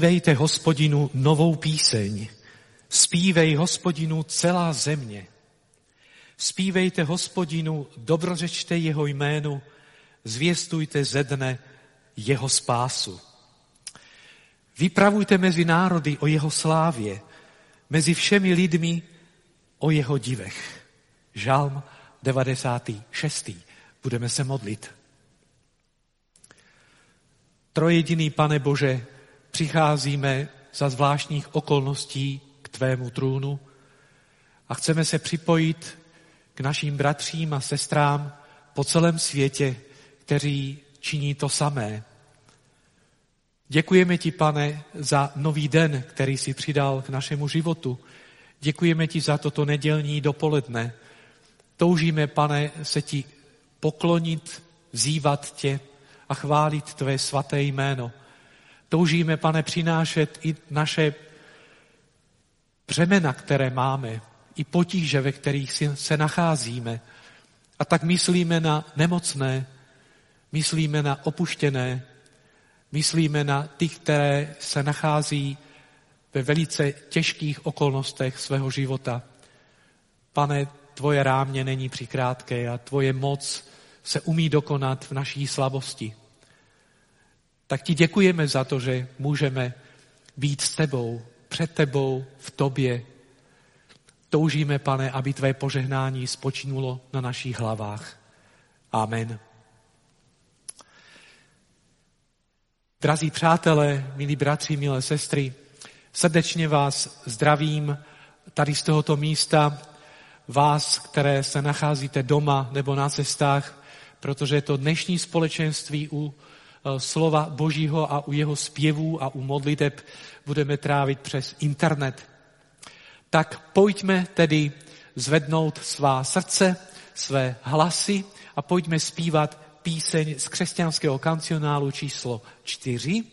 Zpívejte Hospodinu novou píseň. Zpívej Hospodinu celá země. Zpívejte Hospodinu, dobrořečte jeho jménu, zvěstujte ze dne jeho spásu. Vypravujte mezi národy o jeho slávě, mezi všemi lidmi o jeho divech. Žalm 96. Budeme se modlit. Trojjediný Pane Bože, přicházíme za zvláštních okolností k tvému trůnu a chceme se připojit k našim bratřím a sestrám po celém světě, kteří činí to samé. Děkujeme ti, Pane, za nový den, který jsi přidal k našemu životu. Děkujeme ti za toto nedělní dopoledne. Toužíme, Pane, se ti poklonit, vzývat tě a chválit tvé svaté jméno. Toužíme, Pane, přinášet i naše břemena, které máme, i potíže, ve kterých se nacházíme. A tak myslíme na nemocné, myslíme na opuštěné, myslíme na ty, které se nachází ve velice těžkých okolnostech svého života. Pane, tvoje rámě není přikrátké a tvoje moc se umí dokonat v naší slabosti. Tak ti děkujeme za to, že můžeme být s tebou, před tebou, v tobě. Toužíme, Pane, aby tvé požehnání spočinulo na našich hlavách. Amen. Drazí přátelé, milí bratři, milé sestry, srdečně vás zdravím tady z tohoto místa, vás, které se nacházíte doma nebo na cestách, protože to dnešní společenství u slova Božího a u jeho zpěvů a u modliteb budeme trávit přes internet. Tak pojďme tedy zvednout svá srdce, své hlasy a pojďme zpívat píseň z křesťanského kancionálu číslo 4.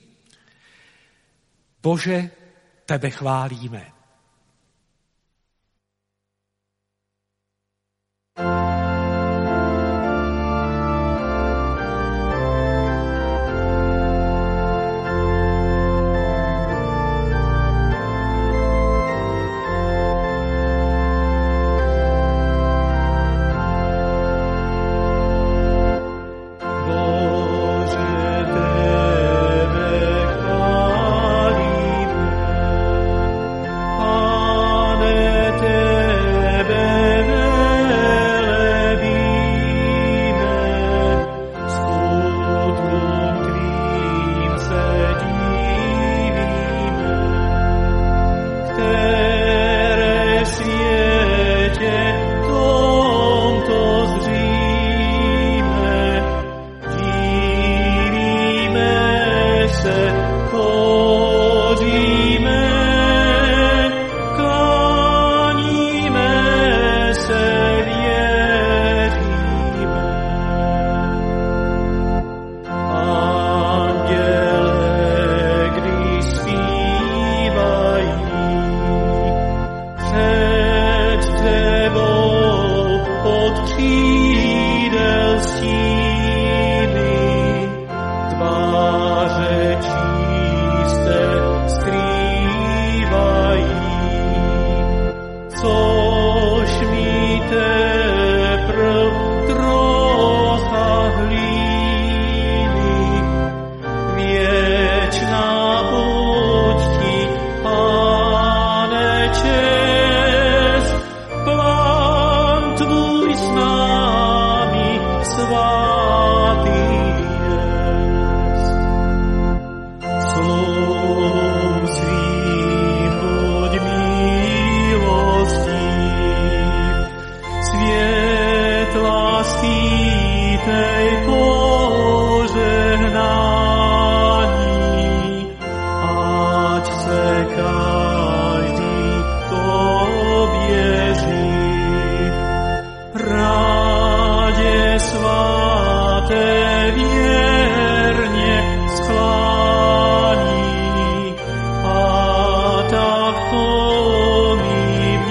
Bože, tebe chválíme.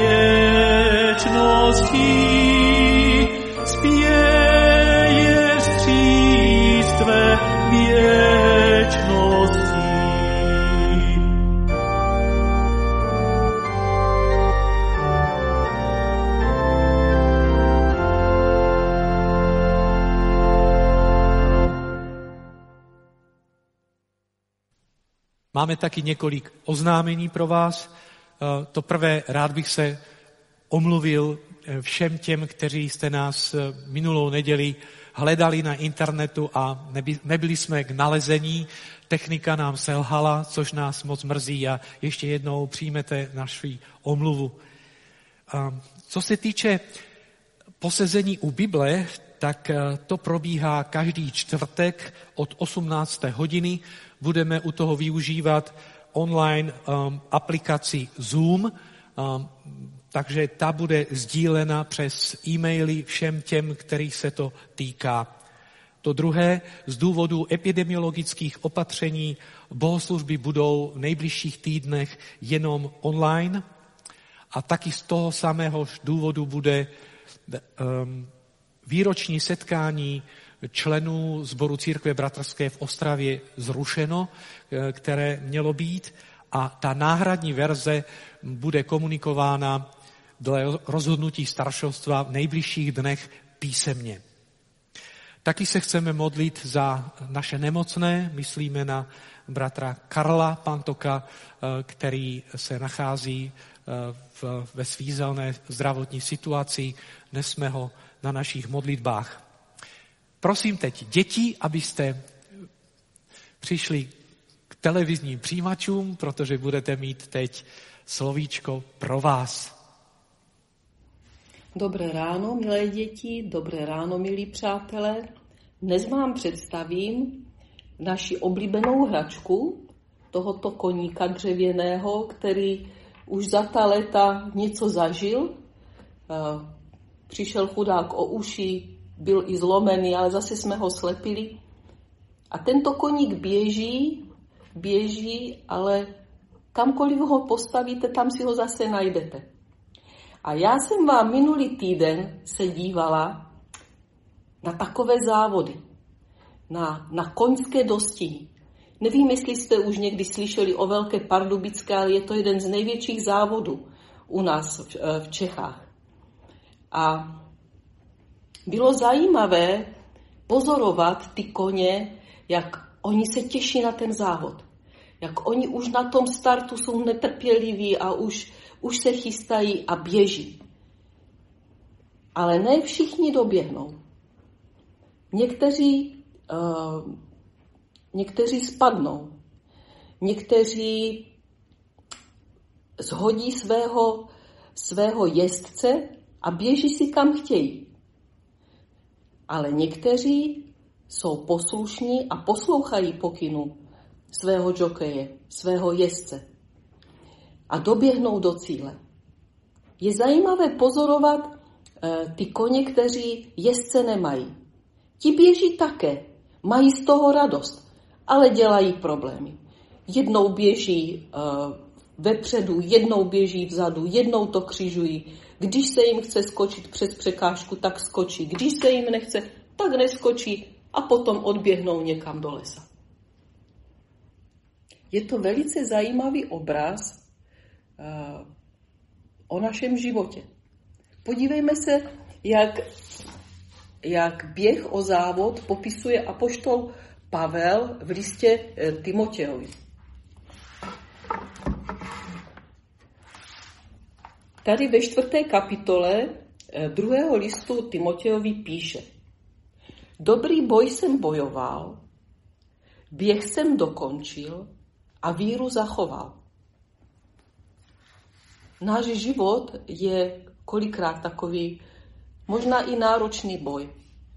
Spěješ Máme taky několik oznámení pro vás. To prvé, rád bych se omluvil všem těm, kteří jste nás minulou neděli hledali na internetu a nebyli jsme k nalezení. Technika nám selhala, což nás moc mrzí a ještě jednou přijmete naši omluvu. Co se týče posezení u Bible, tak to probíhá každý čtvrtek od 18. hodiny. Budeme u toho využívat online aplikaci Zoom, takže ta bude sdílena přes e-maily všem těm, kterých se to týká. To druhé, z důvodu epidemiologických opatření bohoslužby budou v nejbližších týdnech jenom online a taky z toho samého důvodu bude výroční setkání členů Sboru Církve bratrské v Ostravě zrušeno, které mělo být, a ta náhradní verze bude komunikována dle rozhodnutí staršovstva v nejbližších dnech písemně. Taky se chceme modlit za naše nemocné, myslíme na bratra Karla Pantoka, který se nachází ve svízelné zdravotní situaci. Dnes jsme ho na našich modlitbách. Prosím teď děti, abyste přišli k televizním přijímačům, protože budete mít teď slovíčko pro vás. Dobré ráno, milé děti, dobré ráno, milí přátelé. Dnes vám představím naši oblíbenou hračku, tohoto koníka dřevěného, který už za ta léta něco zažil. Přišel chudák o uši, byl i zlomený, ale zase jsme ho slepili. A tento koník běží, ale kamkoliv ho postavíte, tam si ho zase najdete. A já jsem vám minulý týden se dívala na takové závody, na koňské dostihy. Nevím, jestli jste už někdy slyšeli o Velké Pardubické, ale je to jeden z největších závodů u nás v Čechách. A bylo zajímavé pozorovat ty koně, jak oni se těší na ten závod. Jak oni už na tom startu jsou netrpěliví a už se chystají a běží. Ale ne všichni doběhnou. Někteří spadnou. Někteří shodí svého jezdce a běží si kam chtějí. Ale někteří jsou poslušní a poslouchají pokynu svého jokeje, svého jezdce a doběhnou do cíle. Je zajímavé pozorovat ty koně, kteří jezdce nemají. Ti běží také, mají z toho radost, ale dělají problémy. Jednou běží vepředu, jednou běží vzadu, jednou to křižují. Když se jim chce skočit přes překážku, tak skočí. Když se jim nechce, tak neskočí a potom odběhnou někam do lesa. Je to velice zajímavý obraz o našem životě. Podívejme se, jak běh o závod popisuje apoštol Pavel v listě Timotejovi. Tady ve 4. kapitole 2. listu Timotejovi píše: Dobrý boj jsem bojoval, běh jsem dokončil a víru zachoval. Náš život je kolikrát takový možná i náročný boj.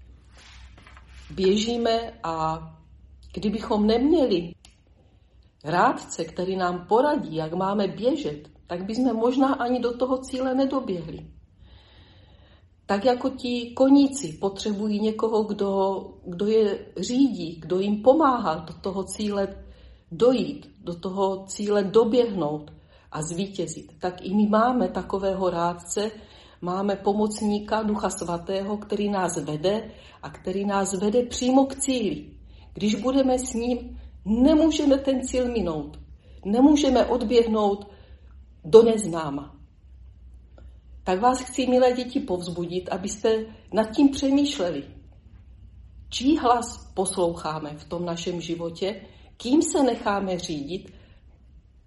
Běžíme a kdybychom neměli rádce, který nám poradí, jak máme běžet, tak bychom možná ani do toho cíle nedoběhli. Tak jako ti koníci potřebují někoho, kdo je řídí, kdo jim pomáhá do toho cíle dojít, do toho cíle doběhnout a zvítězit. Tak i my máme takového rádce, máme pomocníka Ducha Svatého, který nás vede a který nás vede přímo k cíli. Když budeme s ním, nemůžeme ten cíl minout. Nemůžeme odběhnout do neznáma. Tak vás chci, milé děti, povzbudit, abyste nad tím přemýšleli. Čí hlas posloucháme v tom našem životě, kým se necháme řídit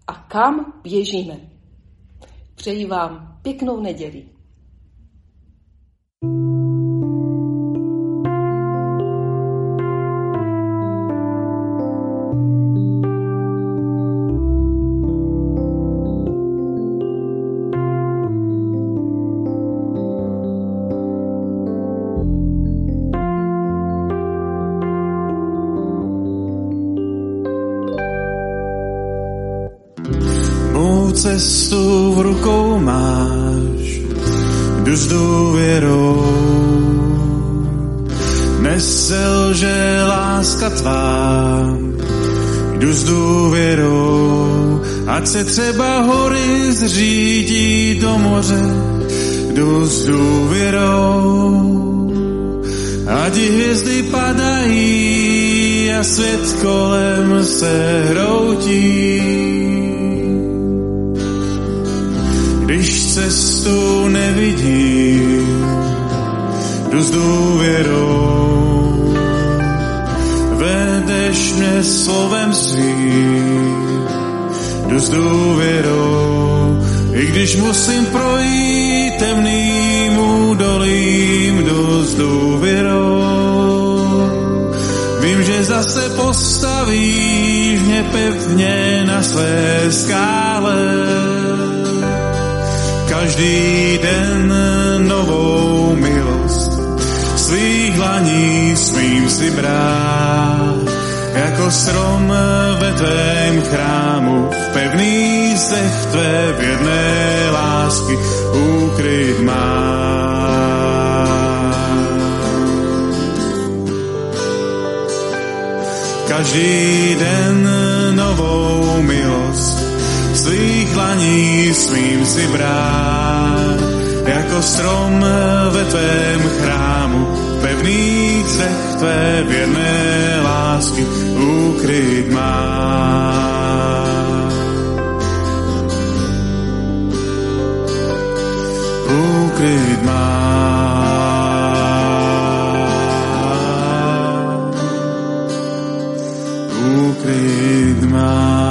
a kam běžíme. Přeji vám pěknou neděli. Cestu v rukou máš, jdu s důvěrou. Neselže láska tvá, jdu s důvěrou. Ať se třeba hory zřítí do moře, jdu s důvěrou. Ať hvězdy padají a svět kolem se hroutí. Když cestu nevidím, jdu s důvěrou. Vedeš mě slovem svým, jdu s důvěrou. I když musím projít temným údolím, jdu s důvěrou. Vím, že zase postavíš mě pevně na své skále. Každý den novou milost svých dlaní smím si brát. Jako strom ve tvém chrámu v pevných zdech tvé věrné lásky úkryt mám. Každý den novou milost svých dlaní smím si brát, jako strom ve tvém chrámu, v pevných zdech tvé věrné lásky úkryt mám. Úkryt mám. Úkryt mám.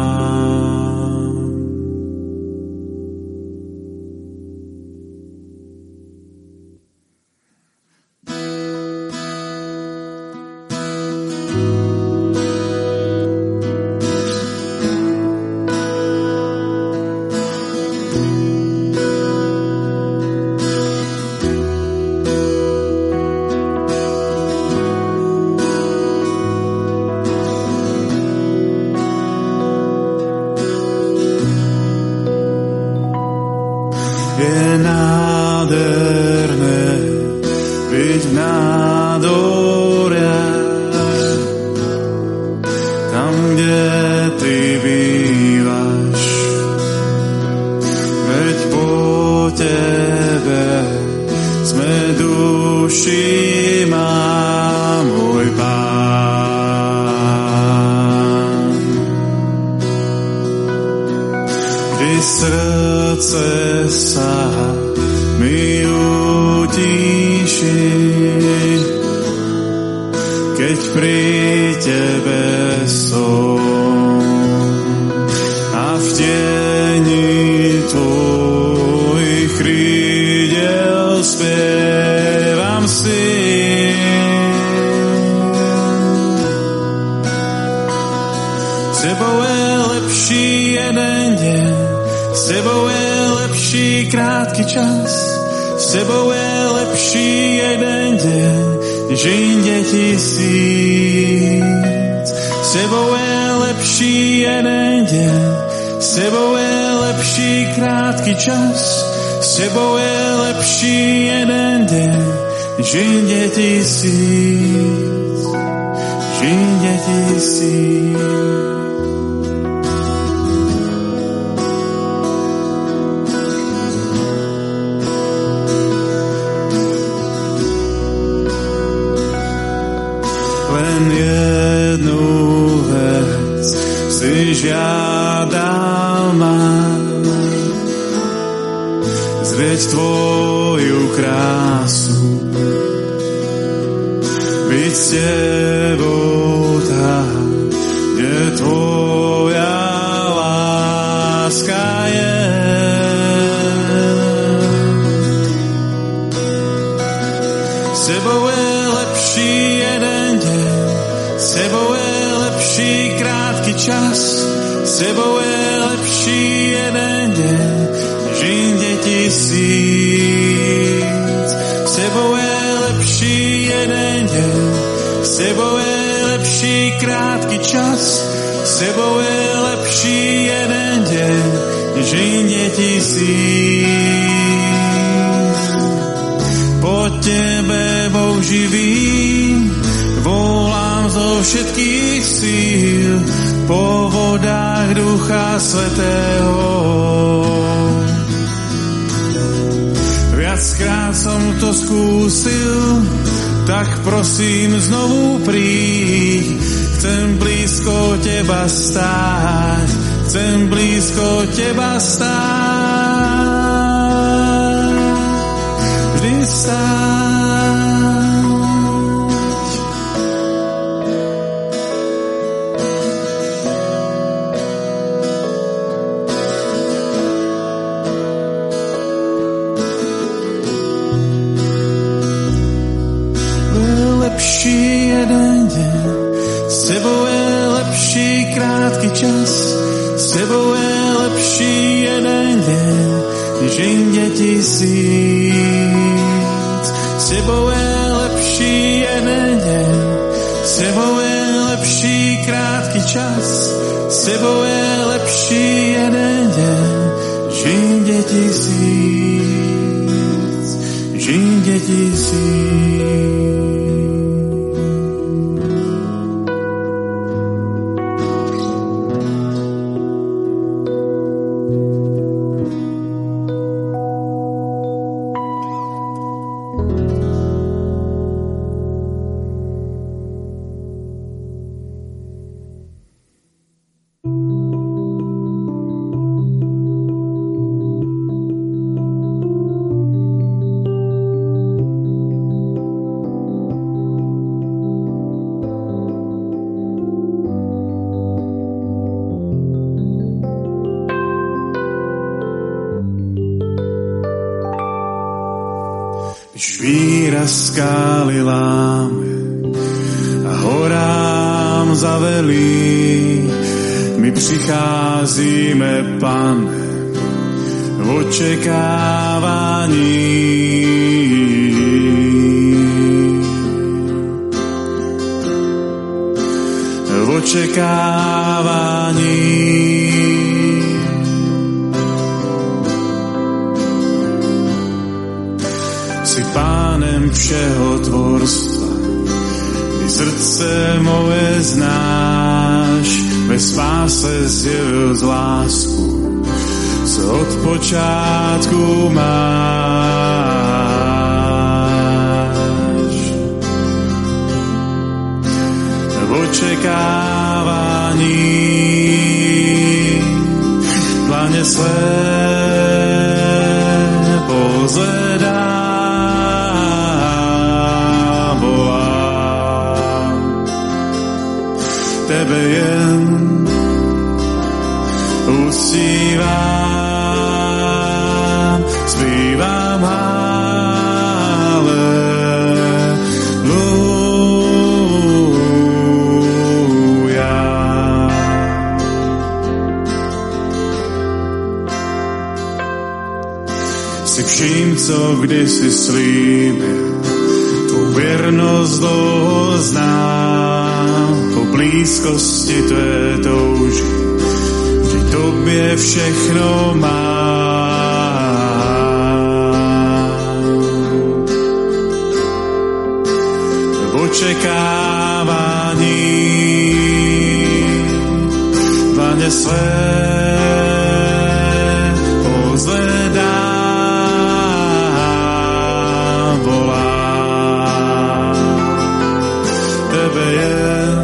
Je nádherné byť v nádoriach, tam, kde ty bývaš, veď po tebe sme duši má môj Pán. Kdy srdce sa mi utíši, keď pri tebe som a v tieni tvojich krídel spievam si. S tebou je lepší jeden deň, s tebou je lepší krátky čas, s tebou je lepší jeden deň, než inde tisíc. S tebou je lepší jeden deň, s tebou je lepší krátky čas, s tebou je lepší jeden deň, než inde tisíc, než inde tisíc. Žiadal ma zrieť tvoju krásu, byť s tebou tam, kde tvoja láska tebou je lepší jeden deň, s tebou je lepší krátky čas, s tebou je lepší jeden deň, než inde tisíc. S tebou je lepší jeden deň, s tebou je lepší krátky čas, s tebou je lepší jeden deň, než inde tisíc. Po tebe, Boh živý, volám zo všetkých síl, po vodách Ducha Svätého. Viackrát som to skúsil, tak prosím znovu príď. Chcem blízko teba stáť, chcem blízko teba stáť, vždy stáť. Lepší jeden deň, s tebou je lepší krátky čas, s tebou je lepší jeden deň, než inde tisíc. S tebou je lepší jeden deň, s tebou je lepší krátky čas, s tebou je lepší jeden deň, než inde tisíc, než inde tisíc. Skály láme a horám zavelí, my přicházíme, Pane, v očekávání. V očekávání. Si Pánem všeho tvorstva, ty srdce moje znáš, ve spáse zjevil z lásku, co od počátku máš. V očekávání dlane své pozvedá. Tebe jen uctívám, zpívám haleluja. Si vším, co kdysi slíbil, tvou věrnost dlouho znám, po blízkosti tvé touží, vždy tobě všechno mám. V očekávání dlane své pozvedám, volám. Tebe jen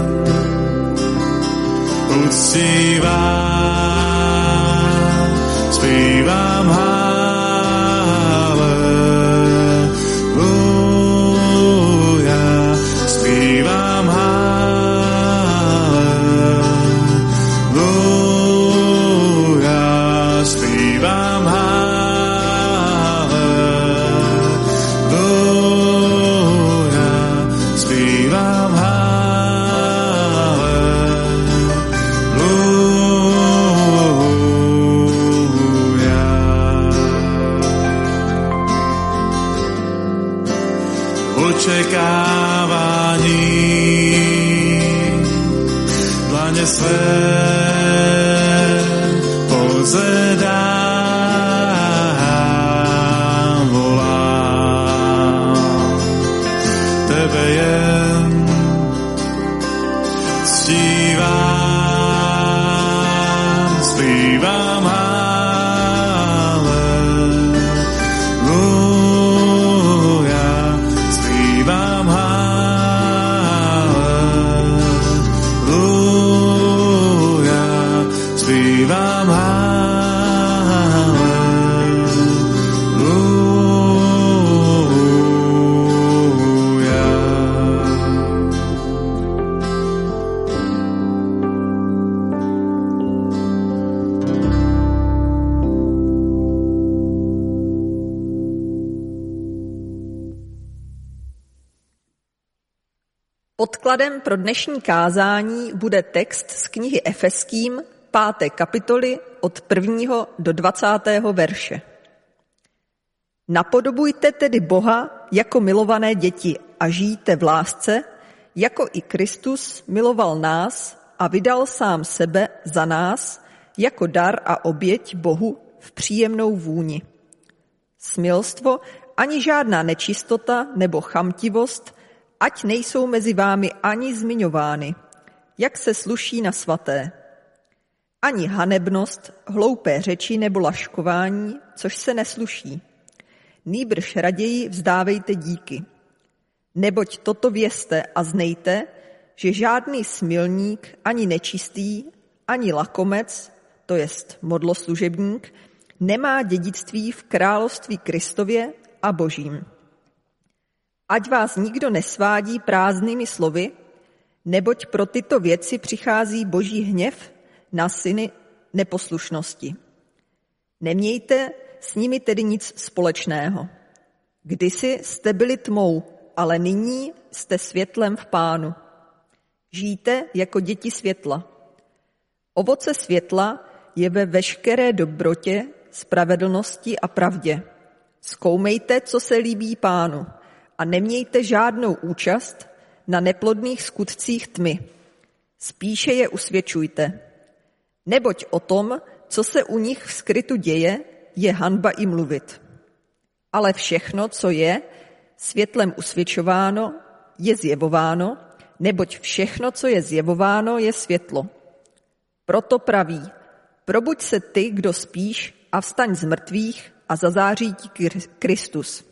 uctívám, zpívám haleluja, zpívám haleluja. očekávání. Dlaně své pozvedám, volám tebe jen ctívám, zpívám haleluja, zpívám haleluja, zpívám haleluja. Podkladem pro dnešní kázání bude text z knihy Efeským, 5. kapitoly od 1. do 20. verše. Napodobujte tedy Boha jako milované děti a žijte v lásce, jako i Kristus miloval nás a vydal sám sebe za nás jako dar a oběť Bohu v příjemnou vůni. Smilstvo ani žádná nečistota nebo chamtivost ať nejsou mezi vámi ani zmiňovány, jak se sluší na svaté. Ani hanebnost, hloupé řeči nebo laškování, což se nesluší. Nýbrž raději vzdávejte díky. Neboť toto vězte a znejte, že žádný smilník, ani nečistý, ani lakomec, to jest modloslužebník, nemá dědictví v království Kristově a Božím. Ať vás nikdo nesvádí prázdnými slovy, neboť pro tyto věci přichází Boží hněv na syny neposlušnosti. Nemějte s nimi tedy nic společného. Kdysi jste byli tmou, ale nyní jste světlem v Pánu. Žijte jako děti světla. Ovoce světla je ve veškeré dobrotě, spravedlnosti a pravdě. Zkoumejte, co se líbí Pánu, a nemějte žádnou účast na neplodných skutcích tmy. Spíše je usvědčujte. Neboť o tom, co se u nich v skrytu děje, je hanba i mluvit. Ale všechno, co je světlem usvědčováno, je zjevováno, neboť všechno, co je zjevováno, je světlo. Proto praví, probuď se ty, kdo spíš, a vstaň z mrtvých a zazáří ti Kristus.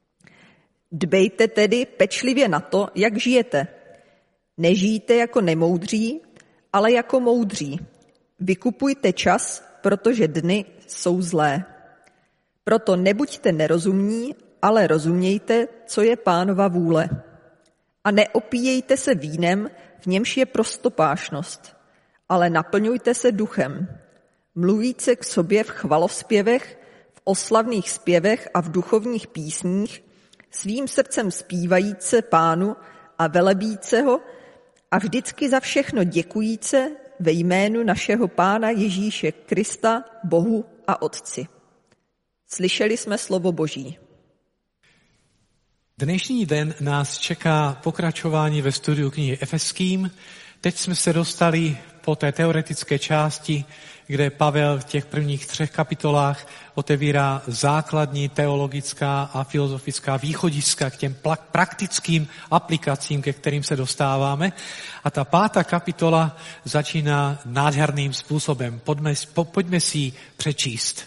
Dbejte tedy pečlivě na to, jak žijete. Nežijte jako nemoudří, ale jako moudří. Vykupujte čas, protože dny jsou zlé. Proto nebuďte nerozumní, ale rozumějte, co je Pánova vůle. A neopíjejte se vínem, v němž je prostopášnost, ale naplňujte se duchem. Mluvíce k sobě v chvalospěvech, v oslavných zpěvech a v duchovních písních, svým srdcem zpívajíce Pánu a velebíce ho a vždycky za všechno děkujíce ve jménu našeho Pána Ježíše Krista, Bohu a Otci. Slyšeli jsme slovo Boží. Dnešní den nás čeká pokračování ve studiu knihy Efeským. Teď jsme se dostali po té teoretické části, kde Pavel v těch prvních 3 kapitolách otevírá základní teologická a filozofická východiska k těm praktickým aplikacím, ke kterým se dostáváme. A ta 5. kapitola začíná nádherným způsobem. Pojďme si ji přečíst.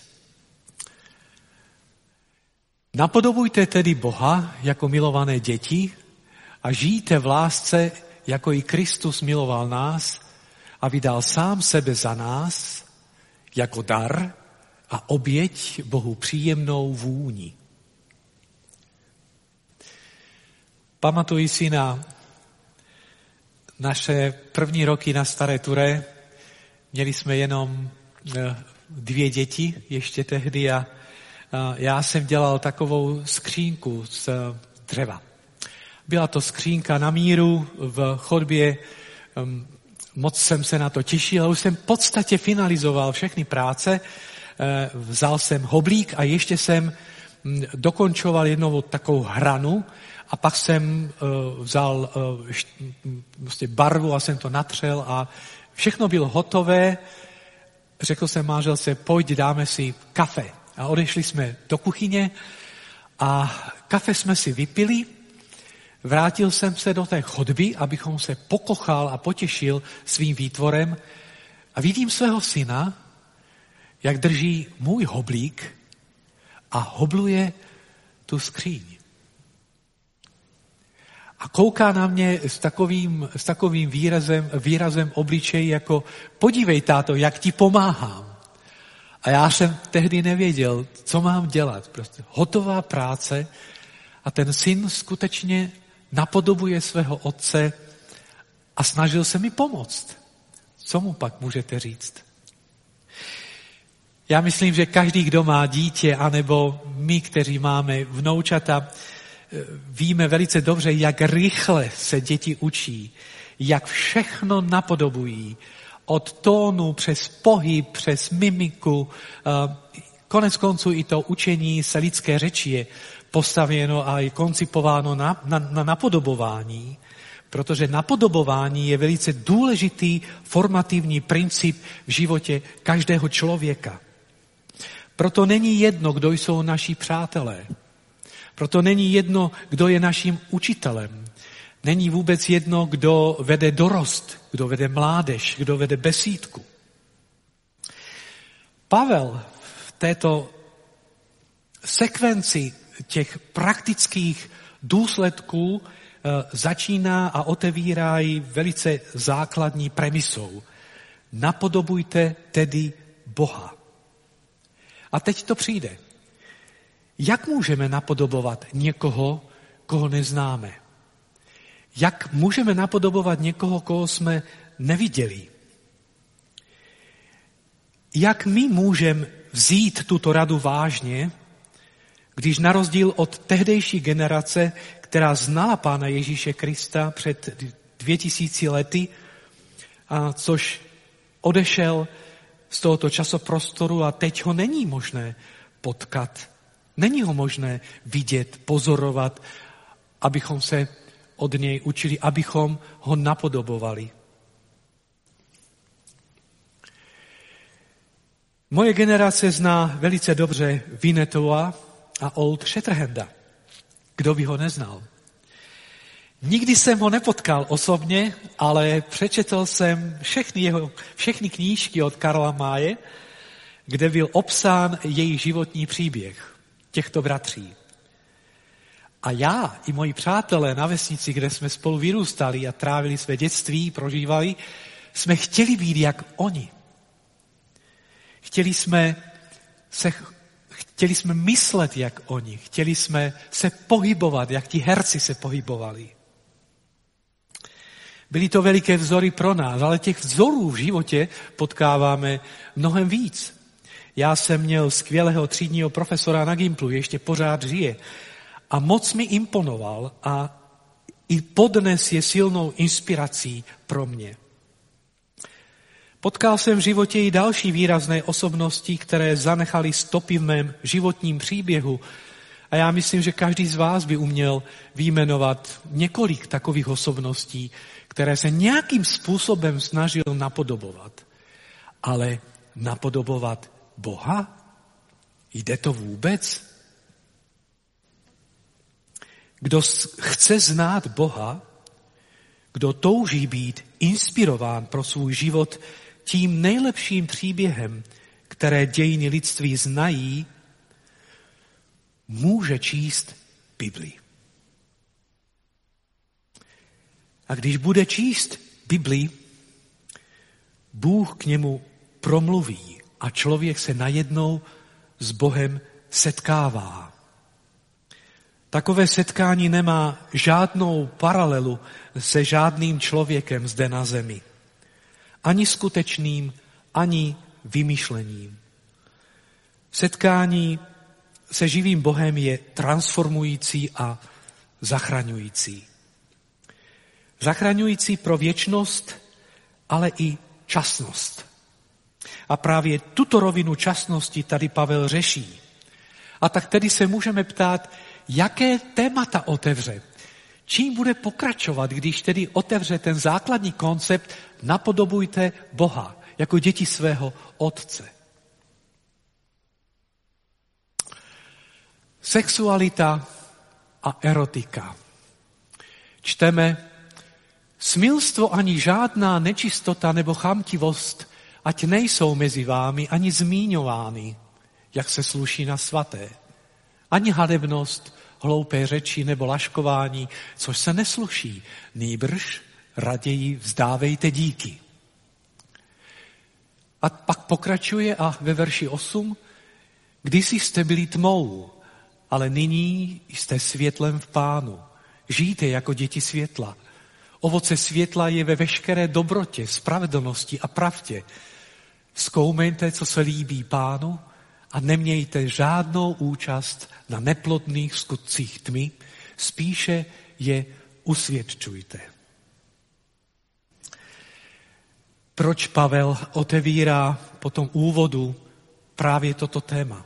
Napodobujte tedy Boha jako milované děti a žijte v lásce, jako i Kristus miloval nás a vydal sám sebe za nás jako dar a oběť Bohu příjemnou vůni. Pamatuji si na naše první roky na Staré Turé. Měli jsme jenom 2 děti ještě tehdy a já jsem dělal takovou skřínku z dřeva. Byla to skřínka na míru v chodbě, moc jsem se na to těšil, už jsem v podstatě finalizoval všechny práce, vzal jsem hoblík a ještě jsem dokončoval jednou takovou hranu a pak jsem vzal vlastně barvu a jsem to natřel a všechno bylo hotové. Řekl jsem manželce, pojď, dáme si kafe. A odešli jsme do kuchyně a kafe jsme si vypili. Vrátil jsem se do té chodby, abychom se pokochal a potěšil svým výtvorem. A vidím svého syna, jak drží můj hoblík a hobluje tu skříň. A kouká na mě s takovým výrazem obličeje jako podívej, táto, jak ti pomáhám. A já jsem tehdy nevěděl, co mám dělat. Prostě hotová práce a ten syn skutečně napodobuje svého otce a snažil se mi pomoct. Co mu pak můžete říct? Já myslím, že každý, kdo má dítě, anebo my, kteří máme vnoučata, víme velice dobře, jak rychle se děti učí, jak všechno napodobují, od tónu přes pohyb, přes mimiku. Konec konců i to učení se lidské řeči je postavěno a je koncipováno na napodobování, protože napodobování je velice důležitý formativní princip v životě každého člověka. Proto není jedno, kdo jsou naši přátelé. Proto není jedno, kdo je naším učitelem. Není vůbec jedno, kdo vede dorost, kdo vede mládež, kdo vede besídku. Pavel v této sekvenci těch praktických důsledků začíná a otevírá ji velice základní premisou. Napodobujte tedy Boha. A teď to přijde. Jak můžeme napodobovat někoho, koho neznáme? Jak můžeme napodobovat někoho, koho jsme neviděli? Jak my můžeme vzít tuto radu vážně, když na rozdíl od tehdejší generace, která znala Pána Ježíše Krista před 2000 lety, což odešel z tohoto časoprostoru a teď ho není možné potkat. Není ho možné vidět, pozorovat, abychom se od něj učili, abychom ho napodobovali. Moje generace zná velice dobře Winnetoua a Old Shatterhanda. Kdo by ho neznal? Nikdy jsem ho nepotkal osobně, ale přečetl jsem všechny knížky od Karla Maye, kde byl obsán jejich životní příběh těchto bratří. A já i moji přátelé na vesnici, kde jsme spolu vyrůstali a trávili své dětství, prožívali, jsme chtěli být jak oni. Chtěli jsme myslet jak oni. Chtěli jsme se pohybovat, jak ti herci se pohybovali. Byly to veliké vzory pro nás, ale těch vzorů v životě potkáváme mnohem víc. Já jsem měl skvělého třídního profesora na Gimplu, ještě pořád žije. A moc mi imponoval a i podnes je silnou inspirací pro mě. Potkal jsem v životě i další výrazné osobnosti, které zanechaly stopy v mém životním příběhu. A já myslím, že každý z vás by uměl vyjmenovat několik takových osobností, které se nějakým způsobem snažil napodobovat. Ale napodobovat Boha? Jde to vůbec? Kdo chce znát Boha, kdo touží být inspirován pro svůj život tím nejlepším příběhem, které dějiny lidství znají, může číst Bibli. A když bude číst Bibli, Bůh k němu promluví a člověk se najednou s Bohem setkává. Takové setkání nemá žádnou paralelu se žádným člověkem zde na zemi. Ani skutečným, ani vymyšlením. Setkání se živým Bohem je transformující a zachraňující. Zachraňující pro věčnost, ale i časnost. A právě tuto rovinu časnosti tady Pavel řeší. A tak tedy se můžeme ptát, jaké témata otevře. Čím bude pokračovat, když tedy otevře ten základní koncept napodobujte Boha jako děti svého Otce. Sexualita a erotika. Čteme, smilstvo ani žádná nečistota nebo chamtivost, ať nejsou mezi vámi ani zmíňovány, jak se sluší na svaté. Ani hanebnost, hloupé řeči nebo laškování, což se nesluší, nýbrž raději vzdávejte díky. A pak pokračuje a ve verši 8, kdysi jste byli tmou, ale nyní jste světlem v Pánu. Žijte jako děti světla. Ovoce světla je ve veškeré dobrotě, spravedlnosti a pravdě. Zkoumejte, co se líbí Pánu a nemějte žádnou účast na neplodných skutcích tmy, spíše je usvědčujte. Proč Pavel otevírá po tom úvodu právě toto téma?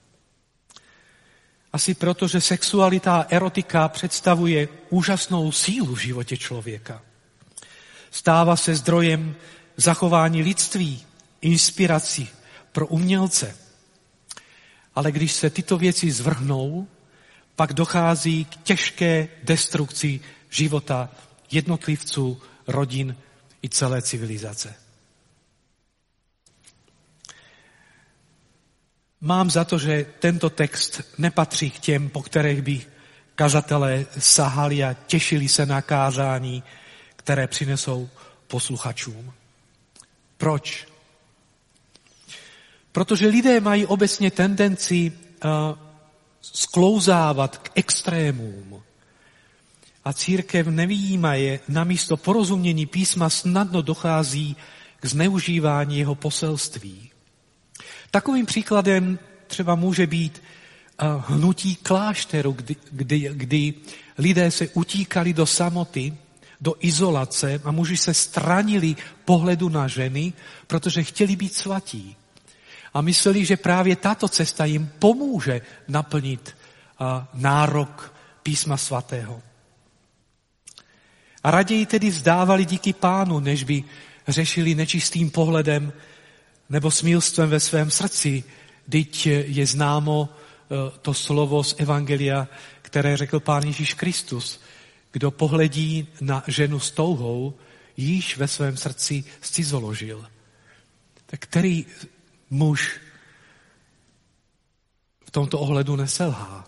Asi proto, že sexualita a erotika představuje úžasnou sílu v životě člověka. Stává se zdrojem zachování lidství, inspirací pro umělce. Ale když se tyto věci zvrhnou, pak dochází k těžké destrukci života jednotlivců, rodin i celé civilizace. Mám za to, že tento text nepatří k těm, po kterých by kazatelé sahali a těšili se na kázání, které přinesou posluchačům. Proč? Protože lidé mají obecně tendenci sklouzávat k extrémům. A církev nevyjímaje, namísto porozumění písma snadno dochází k zneužívání jeho poselství. Takovým příkladem třeba může být hnutí klášteru, kdy lidé se utíkali do samoty, do izolace a muži se stranili pohledu na ženy, protože chtěli být svatí. A mysleli, že právě tato cesta jim pomůže naplnit nárok písma svatého. A raději tedy vzdávali díky Pánu, než by řešili nečistým pohledem nebo smilstvem ve svém srdci. Vždyť je známo to slovo z Evangelia, které řekl Pán Ježíš Kristus. Kdo pohledí na ženu s touhou, již ve svém srdci zcizoložil. Tak který muž v tomto ohledu neselhá?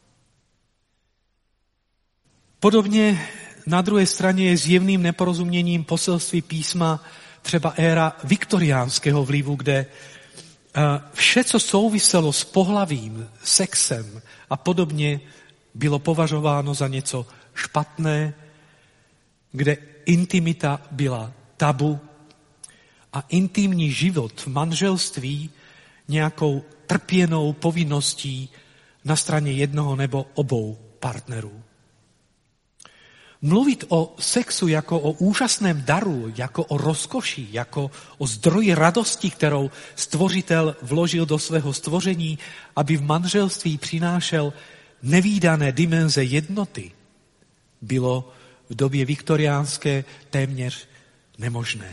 Podobně na druhé straně je zjevným neporozuměním poselství písma třeba éra viktoriánského vlivu, kde vše, co souviselo s pohlavím, sexem a podobně, bylo považováno za něco špatné, kde intimita byla tabu a intimní život v manželství nějakou trpěnou povinností na straně jednoho nebo obou partnerů. Mluvit o sexu jako o úžasném daru, jako o rozkoši, jako o zdroji radosti, kterou Stvořitel vložil do svého stvoření, aby v manželství přinášel nevídané dimenze jednoty, bylo v době viktoriánské téměř nemožné.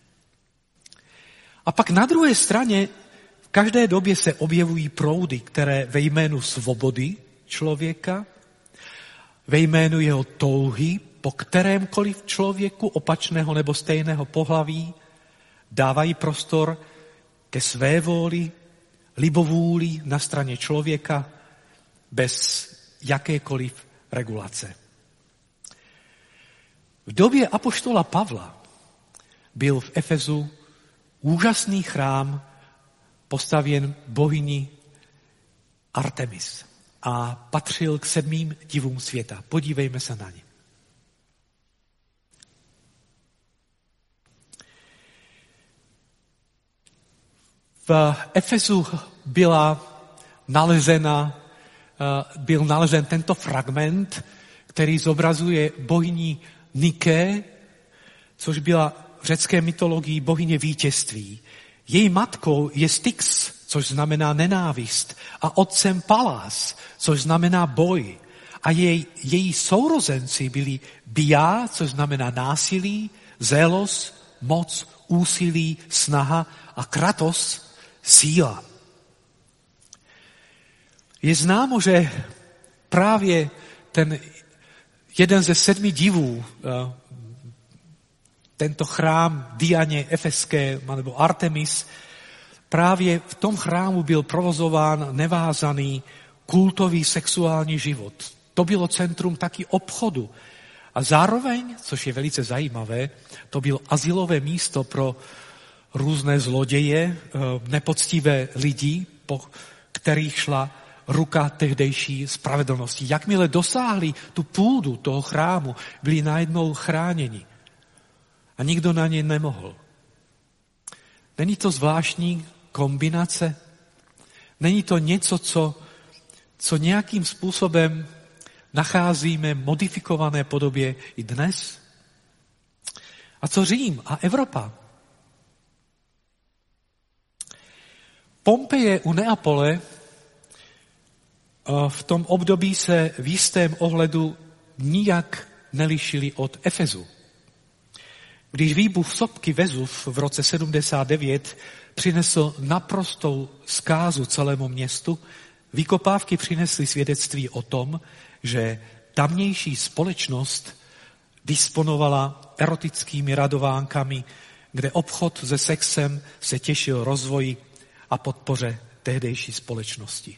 A pak na druhé straně v každé době se objevují proudy, které ve jménu svobody člověka, ve jménu jeho touhy po kterémkoliv člověku opačného nebo stejného pohlaví dávají prostor ke své vůli, libovůli na straně člověka bez jakékoliv regulace. V době apoštola Pavla byl v Efezu úžasný chrám postavěn bohyni Artemis a patřil k 7 divům světa. Podívejme se na ně. V Efezu byl nalezen tento fragment, který zobrazuje bohyni Niké, což byla v řecké mytologii bohyně vítězství. Její matkou je Styx, což znamená nenávist, a otcem Palás, což znamená boj. A její sourozenci byli Bia, což znamená násilí, zélos, moc, úsilí, snaha a kratos, síla. Je známo, že právě ten jeden ze 7 divů, tento chrám Dianě Efeské nebo Artemis, právě v tom chrámu byl provozován nevázaný kultový sexuální život. To bylo centrum taky obchodu. A zároveň, což je velice zajímavé, to bylo azylové místo pro různé zloděje, nepoctivé lidi, po kterých šla ruka tehdejší spravedlnosti. Jakmile dosáhli tu půdu toho chrámu, byli najednou chráněni. A nikdo na ně nemohl. Není to zvláštní kombinace? Není to něco, co nějakým způsobem nacházíme v modifikované podobě i dnes? A co Řím a Evropa? Pompeje u Neapole v tom období se v jistém ohledu nijak nelišili od Efezu. Když výbuch sopky Vezuv v roce 79 přinesl naprostou zkázu celému městu, vykopávky přinesly svědectví o tom, že tamnější společnost disponovala erotickými radovánkami, kde obchod se sexem se těšil rozvoji a podpoře tehdejší společnosti.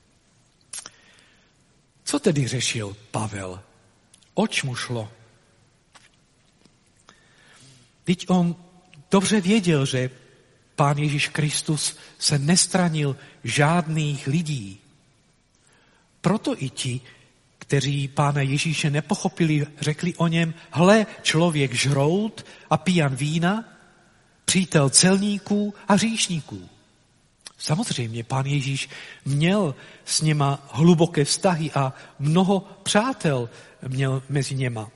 Co tedy řešil Pavel? Oč mu šlo? Vždyť on dobře věděl, že Pán Ježíš Kristus se nestranil žádných lidí. Proto i ti, kteří Pána Ježíše nepochopili, řekli o něm: hle, člověk žrout a pijan vína, přítel celníků a hříšníků. Samozřejmě Pán Ježíš měl s něma hluboké vztahy a mnoho přátel měl mezi něma.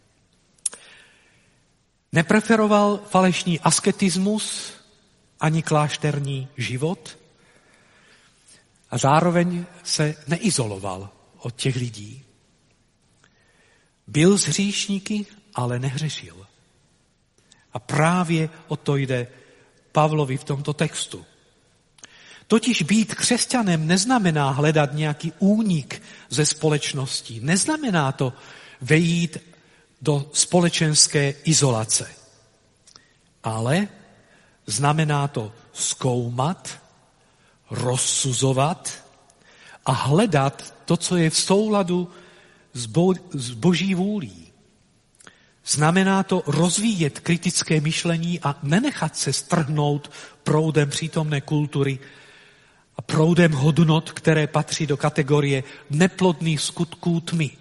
Nepreferoval falešný asketismus ani klášterní život a zároveň se neizoloval od těch lidí. Byl s hříšníky, ale nehřešil. A právě o to jde Pavlovi v tomto textu. Totiž být křesťanem neznamená hledat nějaký únik ze společnosti. Neznamená to vejít do společenské izolace. Ale znamená to zkoumat, rozsuzovat a hledat to, co je v souladu s Boží vůlí. Znamená to rozvíjet kritické myšlení a nenechat se strhnout proudem přítomné kultury a proudem hodnot, které patří do kategorie neplodných skutků tmy.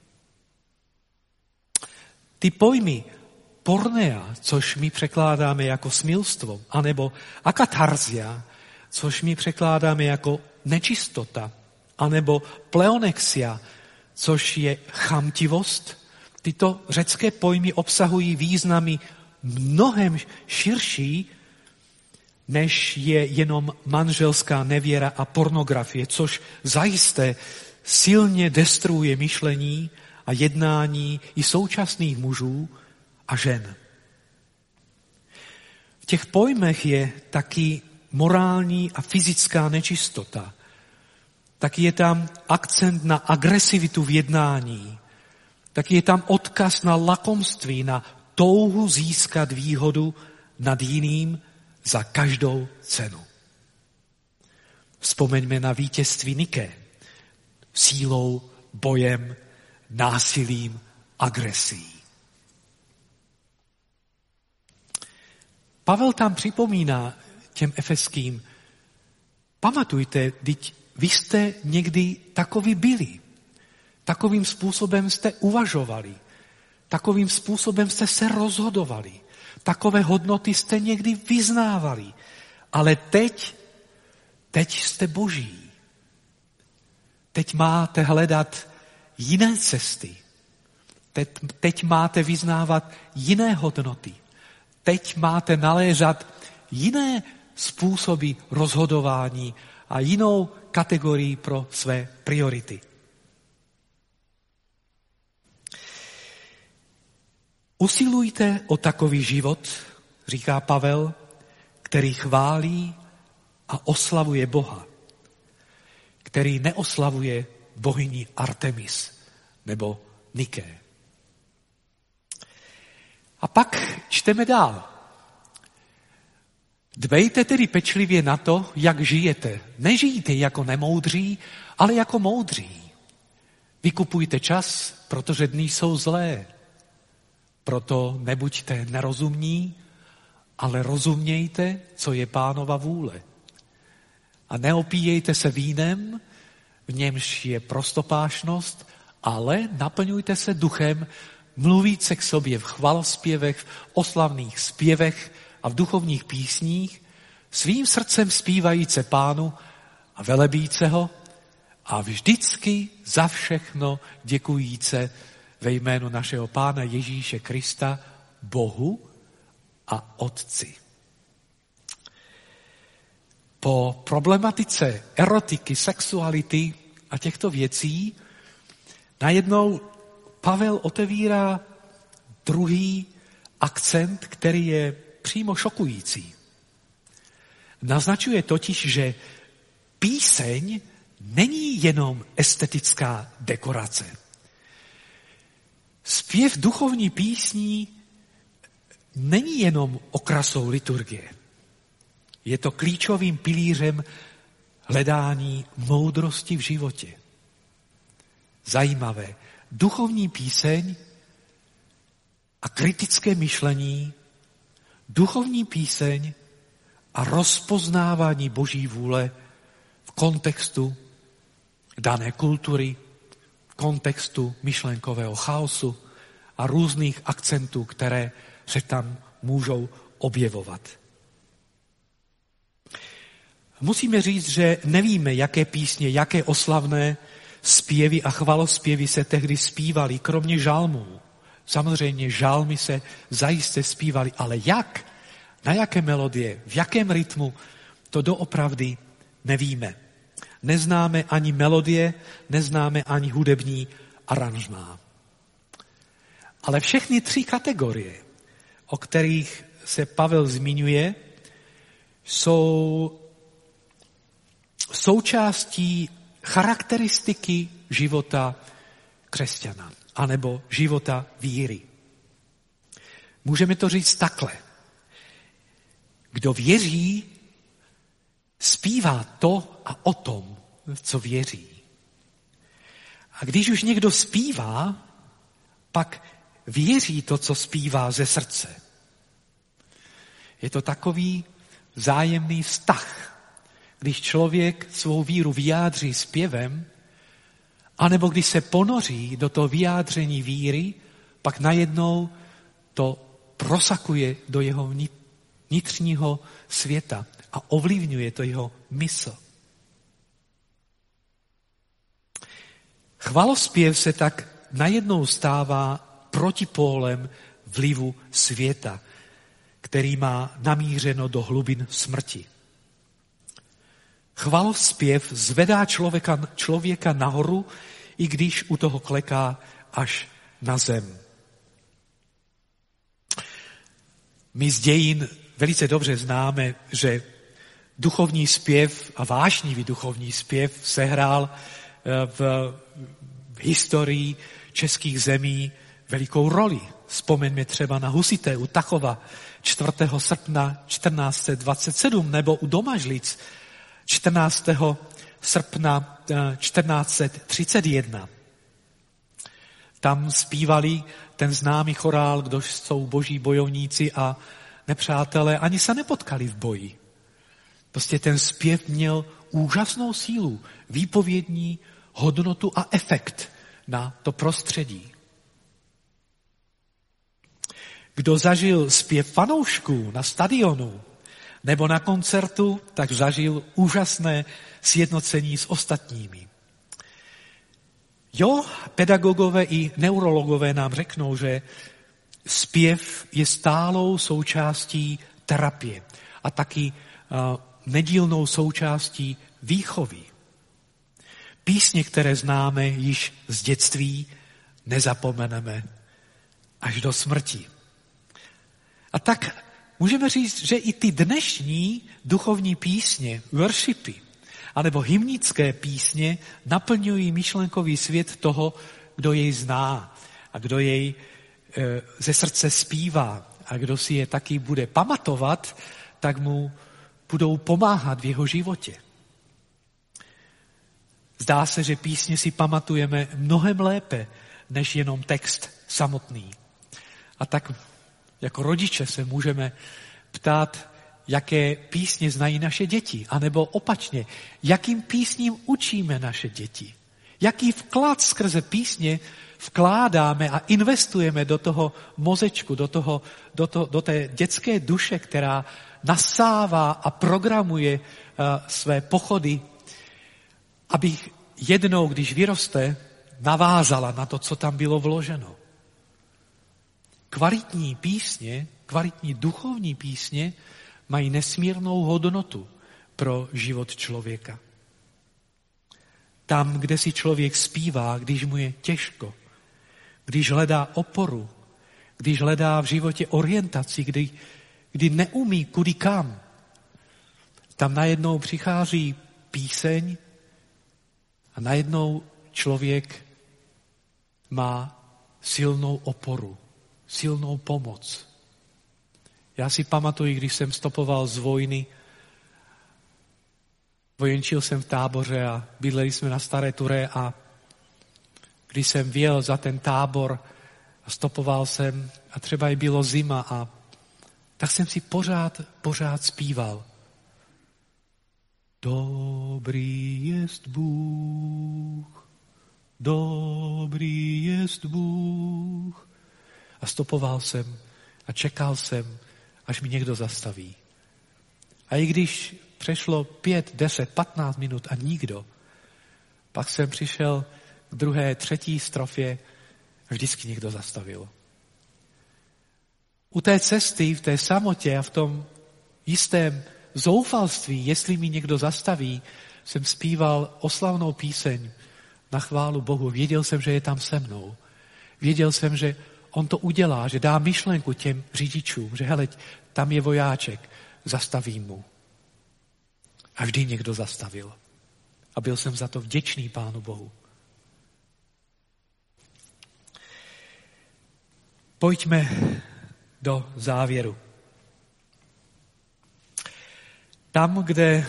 Ty pojmy porneia, což my překládáme jako smilstvo, anebo akatarzia, což my překládáme jako nečistota, anebo pleonexia, což je chamtivost, tyto řecké pojmy obsahují významy mnohem širší, než je jenom manželská nevěra a pornografie, což zajisté silně destruuje myšlení a jednání i současných mužů a žen. V těch pojmech je taky morální a fyzická nečistota. Taky je tam akcent na agresivitu v jednání. Taky je tam odkaz na lakomství, na touhu získat výhodu nad jiným za každou cenu. Vzpomeňme na vítězství Niké. Sílou, bojem, násilím, agresí. Pavel tam připomíná těm efeským: pamatujte, vždyť vy jste někdy takoví byli. Takovým způsobem jste uvažovali. Takovým způsobem jste se rozhodovali. Takové hodnoty jste někdy vyznávali. Ale teď jste Boží. Teď máte hledat jiné cesty. Teď máte vyznávat jiné hodnoty. Teď máte nalézat jiné způsoby rozhodování a jinou kategorii pro své priority. Usilujte o takový život, říká Pavel, který chválí a oslavuje Boha, který neoslavuje bohyni Artemis nebo Niké. A pak čteme dál. Dbejte tedy pečlivě na to, jak žijete. Nežijte jako nemoudří, ale jako moudří. Vykupujte čas, protože dny jsou zlé. Proto nebuďte nerozumní, ale rozumějte, co je Pánova vůle. A neopíjejte se vínem, v němž je prostopášnost, ale naplňujte se duchem, mluvíce k sobě v chvalospěvech, v oslavných zpěvech a v duchovních písních, svým srdcem zpívajíce Pánu a velebíce ho a vždycky za všechno děkujíce ve jménu našeho Pána Ježíše Krista Bohu a Otci. Po problematice erotiky, sexuality a těchto věcí najednou Pavel otevírá druhý akcent, který je přímo šokující. Naznačuje totiž, že píseň není jenom estetická dekorace. Zpěv duchovní písní není jenom okrasou liturgie. Je to klíčovým pilířem hledání moudrosti v životě. Zajímavé. Duchovní píseň a kritické myšlení, duchovní píseň a rozpoznávání Boží vůle v kontextu dané kultury, v kontextu myšlenkového chaosu a různých akcentů, které se tam můžou objevovat. Musíme říct, že nevíme, jaké písně, jaké oslavné zpěvy a chvalospěvy se tehdy zpívaly, kromě žalmů. Samozřejmě žalmy se zajisté zpívaly, ale jak? Na jaké melodie? V jakém rytmu? To doopravdy nevíme. Neznáme ani melodie, neznáme ani hudební aranžmá. Ale všechny tři kategorie, o kterých se Pavel zmiňuje, jsou součástí charakteristiky života křesťana, anebo života víry. Můžeme to říct takhle. Kdo věří, zpívá to a o tom, co věří. A když už někdo zpívá, pak věří to, co zpívá ze srdce. Je to takový vzájemný vztah. Když člověk svou víru vyjádří zpěvem, anebo když se ponoří do toho vyjádření víry, pak najednou to prosakuje do jeho vnitřního světa a ovlivňuje to jeho mysl. Chvalospěv se tak najednou stává protipólem vlivu světa, který má namířeno do hlubin smrti. Chvalospěv zvedá člověka nahoru, i když u toho kleká až na zem. My z dějin velice dobře známe, že duchovní zpěv a vášnivý duchovní zpěv sehrál v historii českých zemí velikou roli. Vzpomeňme třeba na husité u Tachova 4. srpna 1427 nebo u Domažlic 14. srpna 1431. Tam zpívali ten známý chorál, kdo jsou boží bojovníci a nepřátelé, ani se nepotkali v boji. Prostě ten zpěv měl úžasnou sílu, výpovědní hodnotu a efekt na to prostředí. Kdo zažil zpěv fanoušků na stadionu nebo na koncertu, tak zažil úžasné sjednocení s ostatními. Jo, pedagogové i neurologové nám řeknou, že zpěv je stálou součástí terapie a taky nedílnou součástí výchovy. Písně, které známe již z dětství, nezapomeneme až do smrti. A tak můžeme říct, že i ty dnešní duchovní písně, worshipy, anebo hymnické písně naplňují myšlenkový svět toho, kdo jej zná a kdo jej ze srdce zpívá a kdo si je taky bude pamatovat, tak mu budou pomáhat v jeho životě. Zdá se, že písně si pamatujeme mnohem lépe, než jenom text samotný. A tak jako rodiče se můžeme ptát, jaké písně znají naše děti, anebo opačně, jakým písním učíme naše děti. Jaký vklad skrze písně vkládáme a investujeme do toho mozečku, do té dětské duše, která nasává a programuje své pochody, aby jednou, když vyroste, navázala na to, co tam bylo vloženo. Kvalitní písně, kvalitní duchovní písně mají nesmírnou hodnotu pro život člověka. Tam, kde si člověk zpívá, když mu je těžko, když hledá oporu, když hledá v životě orientaci, kdy neumí kudy kam, tam najednou přichází píseň a najednou člověk má silnou oporu, silnou pomoc. Já si pamatuju, když jsem stopoval z vojny, vojenčil jsem v táboře a bydleli jsme na Staré Turé a když jsem vyjel za ten tábor a stopoval jsem a třeba i bylo zima a tak jsem si pořád zpíval. Dobrý jest Bůh, dobrý jest Bůh. A stopoval jsem a čekal jsem, až mi někdo zastaví. A i když přešlo 5, 10, 15 minut a nikdo, pak jsem přišel k druhé, třetí strofě a vždycky někdo zastavil. U té cesty, v té samotě a v tom jistém zoufalství, jestli mi někdo zastaví, jsem zpíval oslavnou píseň na chválu Bohu. Věděl jsem, že je tam se mnou. Věděl jsem, že on to udělá, že dá myšlenku těm řidičům, že hele, tam je vojáček, zastavím mu. A vždy někdo zastavil. A byl jsem za to vděčný Pánu Bohu. Pojďme do závěru. Tam, kde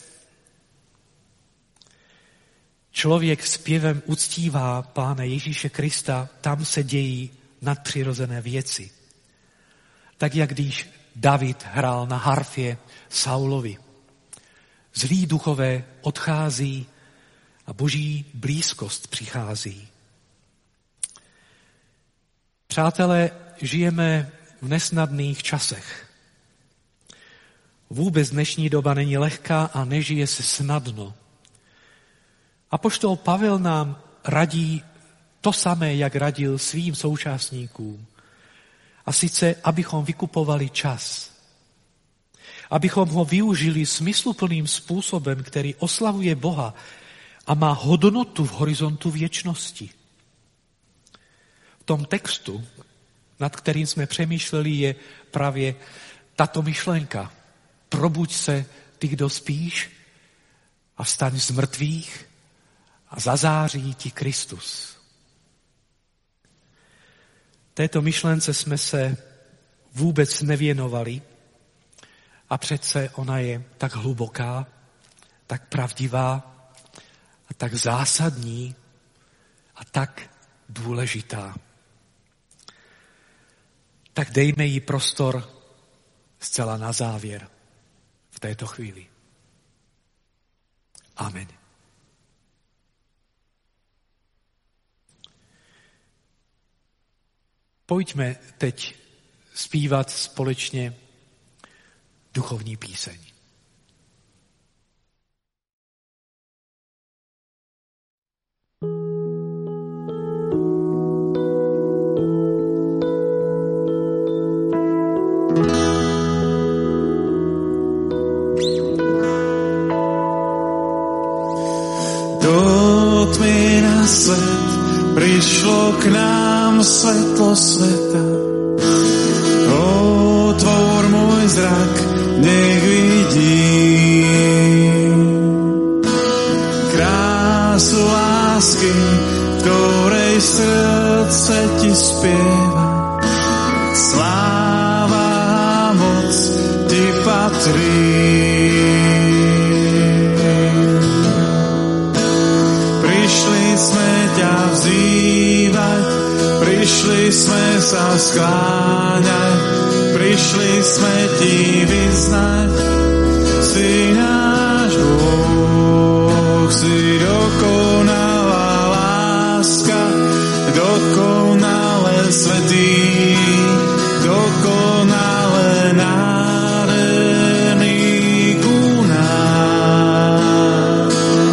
člověk zpěvem uctívá Pána Ježíše Krista, tam se dějí nadpřirozené věci. Tak, jak když David hrál na harfě Saulovi. Zlí duchové odchází a boží blízkost přichází. Přátelé, žijeme v nesnadných časech. Vůbec dnešní doba není lehká a nežije se snadno. Apoštol Pavel nám radí to samé, jak radil svým současníkům. A sice, abychom vykupovali čas. Abychom ho využili smysluplným způsobem, který oslavuje Boha a má hodnotu v horizontu věčnosti. V tom textu, nad kterým jsme přemýšleli, je právě tato myšlenka. Probuď se, ty, kdo spíš, a vstaň z mrtvých a zazáří ti Kristus. Této myšlence jsme se vůbec nevěnovali a přece ona je tak hluboká, tak pravdivá a tak zásadní a tak důležitá. Tak dejme jí prostor zcela na závěr v této chvíli. Amen. Pojďme teď zpívat společně duchovní píseň. svet, prišlo k nám svetlo sveta. Otvor môj zrak, nech vidím krásu lásky, ktorej srdce ti spieva. Sláva a moc ti patrí. Prišli sme ťa vzývať, prišli sme sa skláňať, prišli sme ti vyznať. Si náš Boh, si dokonalá láska, dokonale svätý, dokonale nádherný ku nám.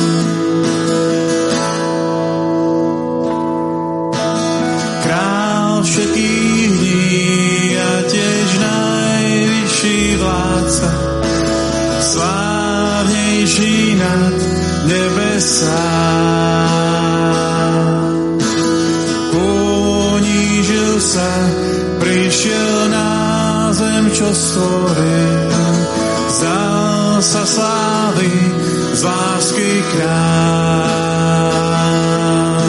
Král všetkých dní a tiež najvyšší vládca, slávnejší nad nebesá. Ponížil sa, prišiel na zem, čo stvoril, vzdal sa slávy z lásky král.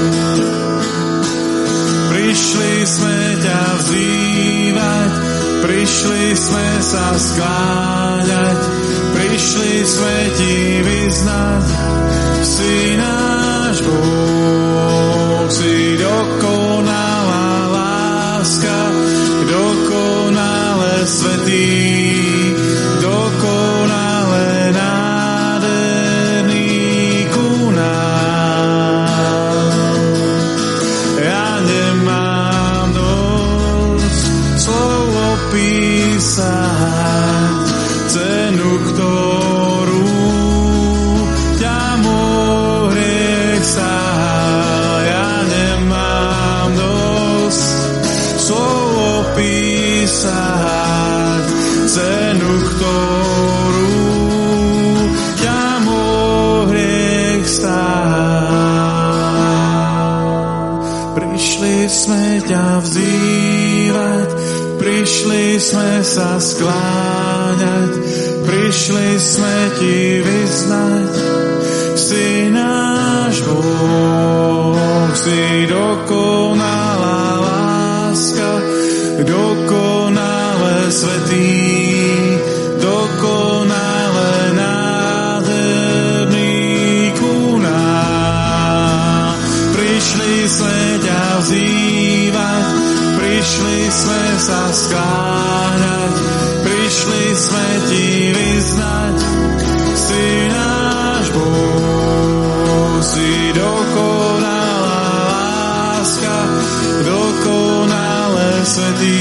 Prišli sme ťa vzývať, prišli sme sa skláňať, prišli sme ti vyznať. Si náš Boh, si dokonalá láska, dokonale svätý, dokonale nádherný ku nám. Ja nemám dosť slov opísať cenu, ktorú ťa môj hriech stál. Ja nemám dosť slov opísať cenu, ktorú ťa môj hriech stál. Prišli sme ťa vzývať, prišli sme sa skláňať, prišli sme ti vyznať. Si náš Boh, si dokonalá láska, dokonale svätý, dokonale nádherný ku nám. Prišli sme ťa vzývať, prišli sme sa skláňať, prišli sme ti vyznať. Si náš Boh, si dokonalá láska, dokonale svätý,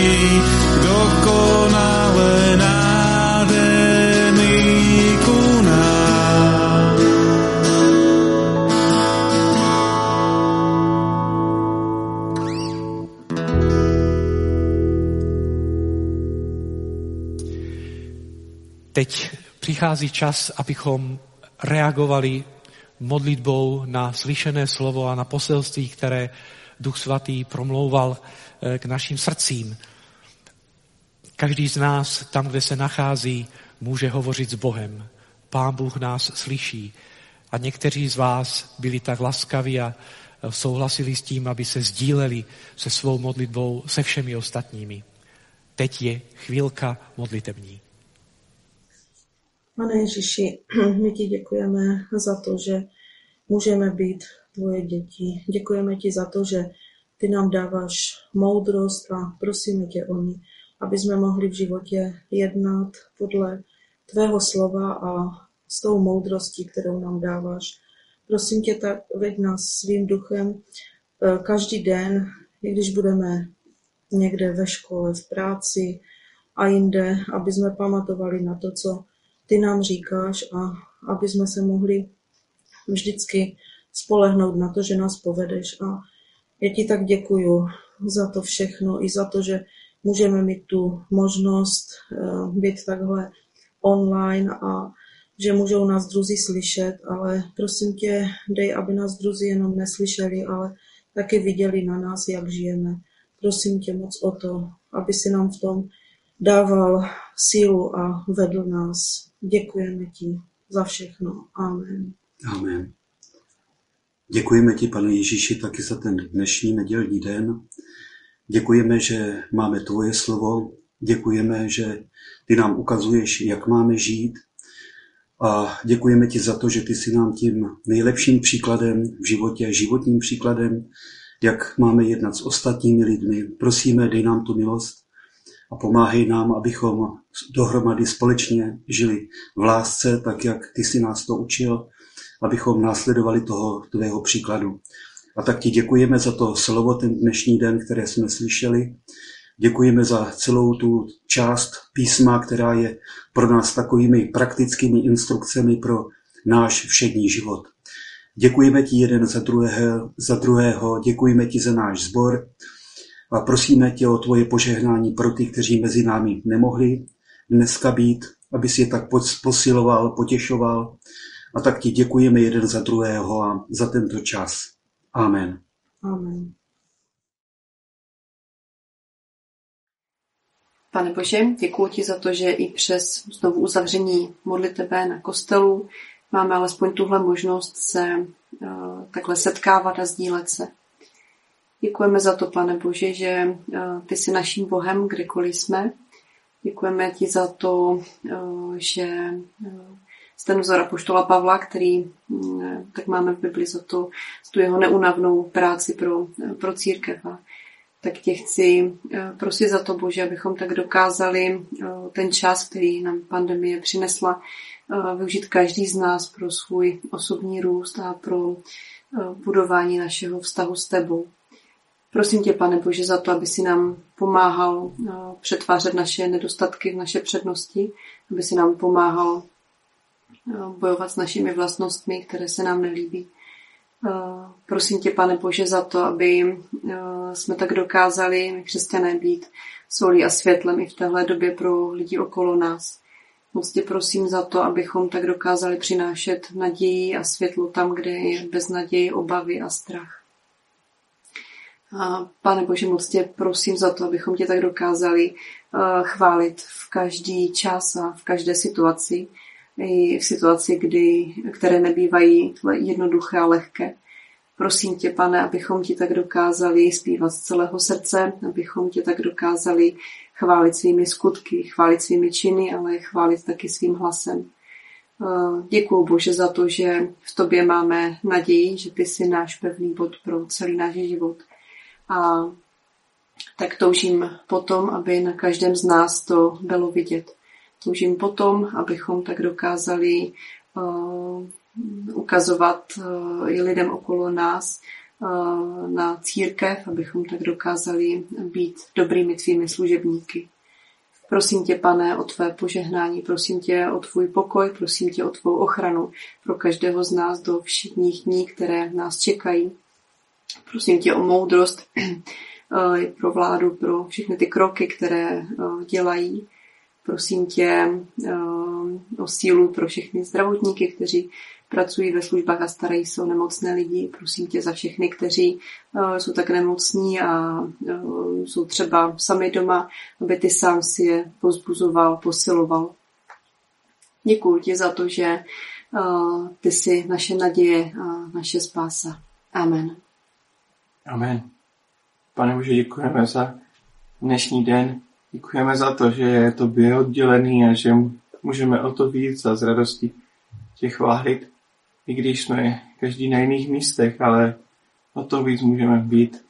dokonale nádherný ku nám. Teď přichází čas, abychom reagovali modlitbou na slyšené slovo a na poselství, které Duch Svatý promlouval k našim srdcím. Každý z nás, tam, kde se nachází, může hovořit s Bohem. Pán Bůh nás slyší. A někteří z vás byli tak laskaví a souhlasili s tím, aby se sdíleli se svou modlitbou se všemi ostatními. Teď je chvílka modlitební. Pane Ježiši, my ti děkujeme za to, že můžeme být tvoje děti. Děkujeme ti za to, že ty nám dáváš moudrost a prosíme tě o ní, aby jsme mohli v životě jednat podle tvého slova a s tou moudrostí, kterou nám dáváš. Prosím tě, tak veď nás svým duchem každý den, i když budeme někde ve škole, v práci a jinde, aby jsme pamatovali na to, co ty nám říkáš a aby jsme se mohli vždycky spolehnout na to, že nás povedeš. A já ti tak děkuju za to všechno i za to, že můžeme mít tu možnost být takhle online a že můžou nás druzí slyšet, ale prosím tě, dej, aby nás druzí jenom neslyšeli, ale taky viděli na nás, jak žijeme. Prosím tě moc o to, aby si nám v tom dával sílu a vedl nás. Děkujeme ti za všechno. Amen. Amen. Děkujeme ti, Pane Ježíši, taky za ten dnešní nedělní den. Děkujeme, že máme tvoje slovo. Děkujeme, že ty nám ukazuješ, jak máme žít. A děkujeme ti za to, že ty jsi nám tím nejlepším příkladem v životě, životním příkladem, jak máme jednat s ostatními lidmi. Prosíme, dej nám tu milost a pomáhej nám, abychom dohromady společně žili v lásce, tak jak ty jsi nás to učil, abychom následovali toho tvého příkladu. A tak ti děkujeme za to slovo, ten dnešní den, které jsme slyšeli. Děkujeme za celou tu část písma, která je pro nás takovými praktickými instrukcemi pro náš všední život. Děkujeme ti jeden za druhého, děkujeme ti za náš sbor a prosíme tě o tvoje požehnání pro ty, kteří mezi námi nemohli dneska být, aby si je tak posiloval, potěšoval. A tak ti děkujeme jeden za druhého a za tento čas. Amen. Amen. Pane Bože, děkuji ti za to, že i přes znovu uzavření modlitebe na kostelu máme alespoň tuhle možnost se takhle setkávat a sdílet se. Děkujeme za to, Pane Bože, že ty jsi naším Bohem, kdekoliv jsme. Děkujeme ti za to, že ten vzor apoštola Pavla, který tak máme v Bibli za tu jeho neúnavnou práci pro církev. Tak tě chci prosit za to, Bože, abychom tak dokázali ten čas, který nám pandemie přinesla, využít každý z nás pro svůj osobní růst a pro budování našeho vztahu s tebou. Prosím tě, Pane Bože, za to, aby si nám pomáhal přetvářet naše nedostatky v naše přednosti, aby si nám pomáhal bojovat s našimi vlastnostmi, které se nám nelíbí. Prosím tě, Pane Bože, za to, aby jsme tak dokázali, my křesťané, být solí a světlem i v téhle době pro lidi okolo nás. Moc tě prosím za to, abychom tak dokázali přinášet naději a světlo tam, kde je beznaději, obavy a strach. Pane Bože, moc tě prosím za to, abychom tě tak dokázali chválit v každý čas a v každé situaci, i v situaci, které nebývají jednoduché a lehké. Prosím tě, Pane, abychom ti tak dokázali zpívat z celého srdce, abychom tě tak dokázali chválit svými skutky, chválit svými činy, ale chválit taky svým hlasem. Děkuju, Bože, za to, že v tobě máme naději, že ty jsi náš pevný bod pro celý náš život. A tak toužím potom, aby na každém z nás to bylo vidět. Toužím potom, abychom tak dokázali ukazovat i lidem okolo nás na církev, abychom tak dokázali být dobrými tvými služebníky. Prosím tě, Pane, o tvé požehnání, prosím tě o tvůj pokoj, prosím tě o tvou ochranu pro každého z nás do všedních dní, které nás čekají. Prosím tě o moudrost pro vládu, pro všechny ty kroky, které dělají. Prosím tě o sílu pro všechny zdravotníky, kteří pracují ve službách a starají se o nemocné lidi. Prosím tě za všechny, kteří jsou tak nemocní a jsou třeba sami doma, aby ty sám si je povzbuzoval, posiloval. Děkuji ti za to, že ty jsi naše naděje a naše spása. Amen. Amen. Pane Bože, děkujeme za dnešní den. Děkujeme za to, že je tobě oddělený a že můžeme o to víc a s radostí tě chválit, i když jsme každý na jiných místech, ale o to víc můžeme být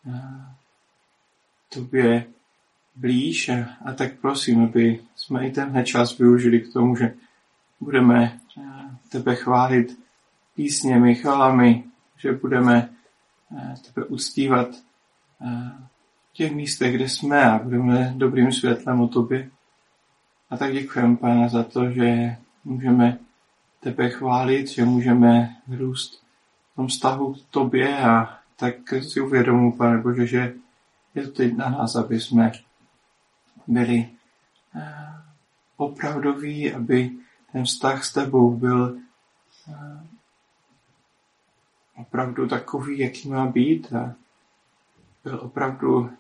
tobě blíž a tak prosím, aby jsme i tenhle čas využili k tomu, že budeme tebe chválit písněmi, chvalami, že budeme tebe uctívat v těch místech, kde jsme a budeme dobrým světlem o tobě. A tak děkujeme, Pane, za to, že můžeme tebe chválit, že můžeme růst v tom vztahu k tobě a tak si uvědomuji, Pane Bože, že je to teď na nás, aby jsme byli opravdoví, aby ten vztah s tebou byl opravdu takový, jaký má být a byl opravdu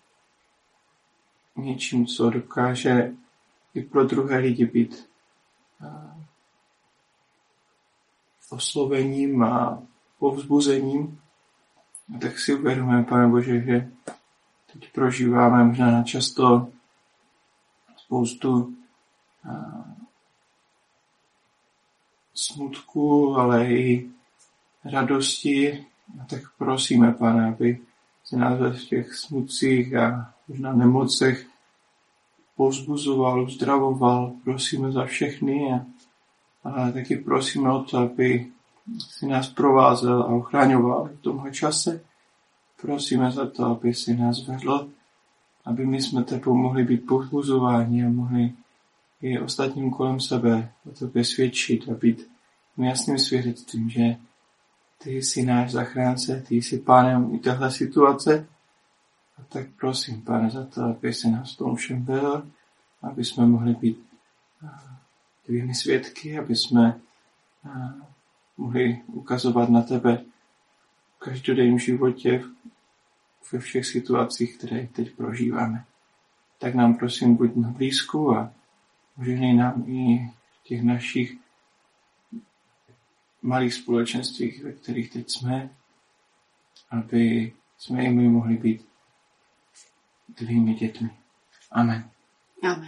něčím, co dokáže i pro druhé lidi být oslovením a povzbuzením. A tak si uvědomujeme, Pane Bože, že teď prožíváme možná často spoustu smutku, ale i radosti. A tak prosíme, Pane, aby se nás ve těch smutcích a možná nemocech povzbuzoval, uzdravoval. Prosíme za všechny a taky prosíme o to, aby si nás provázel a ochraňoval v tomhle čase. Prosíme za to, aby si nás vedl, aby my jsme tebou mohli být povzbuzováni a mohli i ostatním kolem sebe o tobě svědčit a být jasným svědectvím, že ty jsi náš zachránce, ty jsi pánem i téhle situace. A tak prosím, Pane, za to, aby si nás v tom všem vedl, aby jsme mohli být tvými svědky, aby jsme mohli ukazovat na tebe v každodenním životě, ve všech situacích, které teď prožíváme. Tak nám prosím buď na blízku a můžeš nám i v těch našich malých společenstvích, ve kterých teď jsme, aby jsme i my mohli být tvými dětmi. Amen. Amen.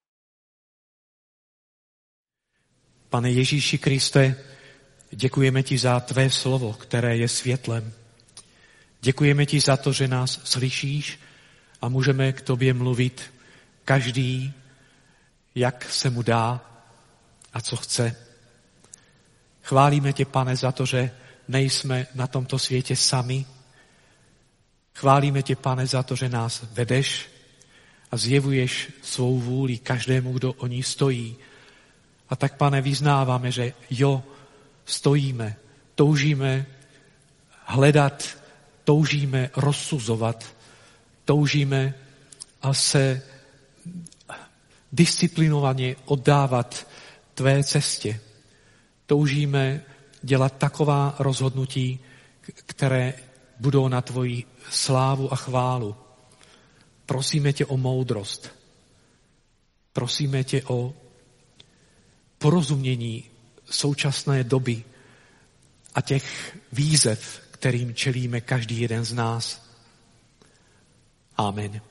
Pane Ježíši Kriste, děkujeme ti za tvé slovo, které je světlem. Děkujeme ti za to, že nás slyšíš a můžeme k tobě mluvit každý, jak se mu dá a co chce. Chválíme tě, Pane, za to, že nejsme na tomto světě sami. Chválíme tě, Pane, za to, že nás vedeš a zjevuješ svou vůli každému, kdo o ní stojí. A tak, Pane, vyznáváme, že stojíme, toužíme hledat, toužíme rozsuzovat, toužíme se disciplinovaně oddávat tvé cestě. Toužíme dělat taková rozhodnutí, které budou na tvoji slávu a chválu. Prosíme tě o moudrost. Prosíme tě o porozumění současné doby a těch výzev, kterým čelíme každý jeden z nás. Amen.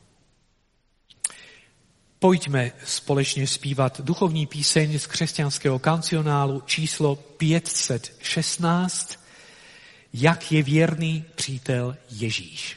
Pojďme společně zpívat duchovní píseň z křesťanského kancionálu číslo 516. Jak je věrný přítel Ježíš.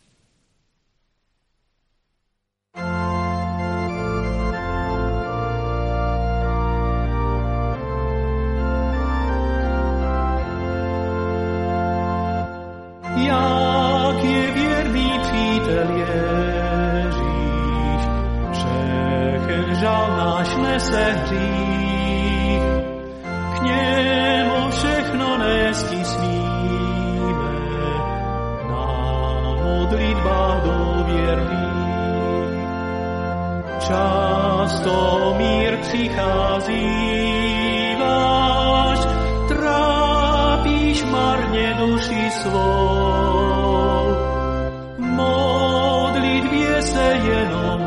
Jak je věrný přítel Ježíš, všechen žal náš nese hřích, k němu všechno nesti smíme, na modlitbách důvěrných. Často mír přicházíváš, trápíš marně duši svou. Modlitbě se jenom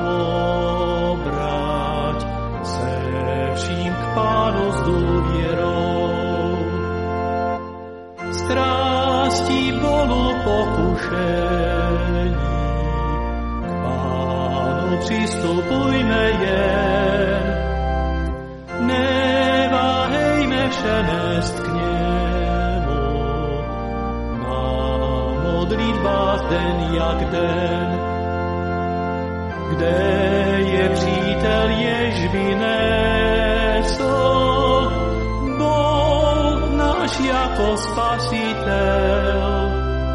obrať, se vším k Pánu s důvěrou. Strastí bolu pokušení, k Pánu přistupujme jen, neváhejme vše nést k němu, na modlitbách den jak den. Kde je přítel, jež vynesl, Bůh náš jako spasitel.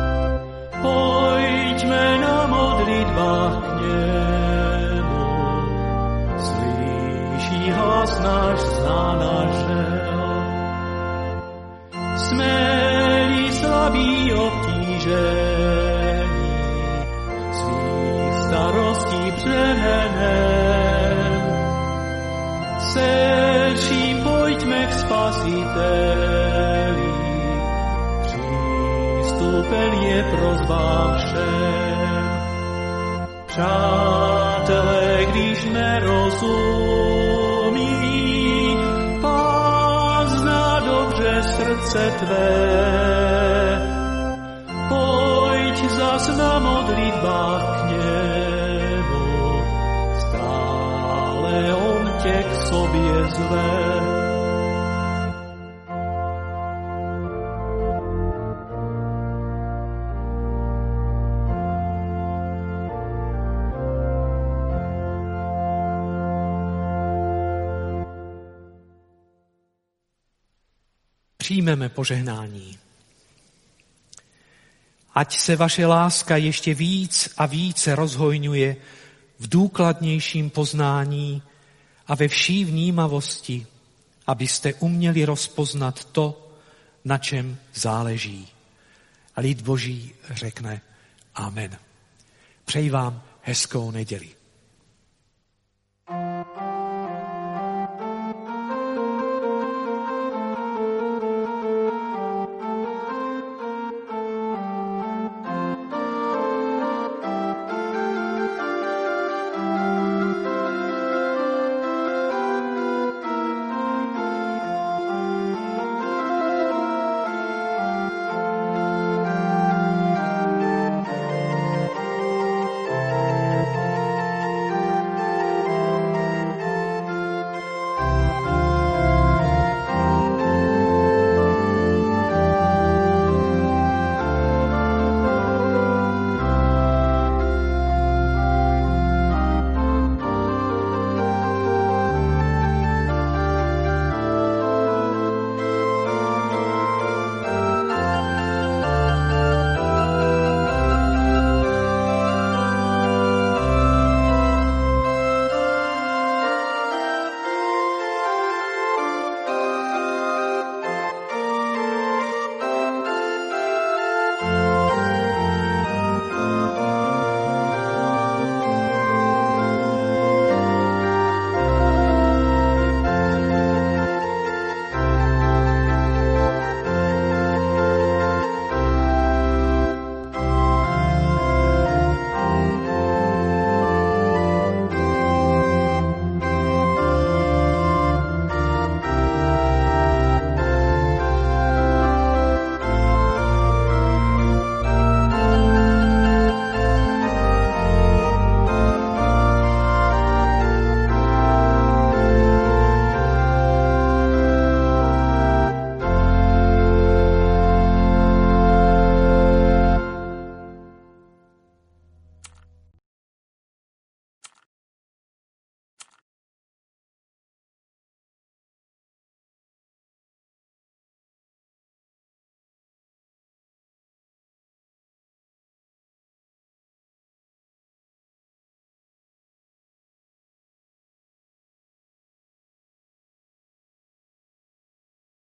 Pojďme na modlitbách k němu, slyší hlas náš, zná náš žel. Jsme-li slabí obtížení, svých starostí břemenem, se vším pojďme k Spasiteli, přístupen je prosbám všem. Přátelé, když nerozumí, Pán zná dobře srdce tvé. Pojď zas na modlitbách k němu, stále on tě k sobě zve. Přijmeme požehnání. Ať se vaše láska ještě víc a více rozhojňuje v důkladnějším poznání a ve vší vnímavosti, abyste uměli rozpoznat to, na čem záleží. A lid Boží řekne amen. Přeji vám hezkou neděli.